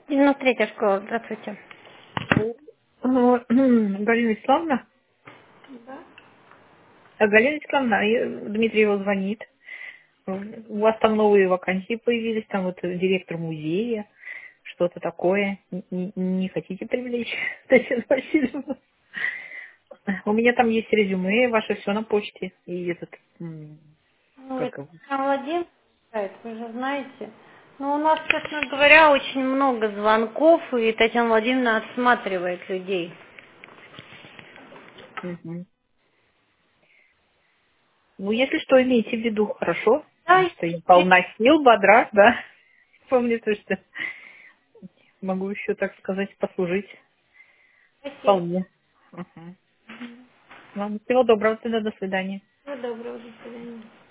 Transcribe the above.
93-я школа, здравствуйте. Галина Вячеславовна? Галина Вячеславовна, Дмитрий его звонит. У вас там новые вакансии появились, там вот директор музея, что-то такое. Не хотите привлечь Татьяну Васильевну? У меня там есть резюме, ваше все на почте. И этот, Ну, это как его? Владимир, вы же знаете. Ну, у нас, честно говоря, очень много звонков, и Татьяна Владимировна отсматривает людей. Мгм. Ну, если что, имейте в виду, хорошо? Потому Да, что я полна сил, бодра, да. Помните, что могу еще, так сказать, послужить спасибо. вполне. Мгм. Ладно, всего доброго, тогда до свидания. Всего доброго, до свидания.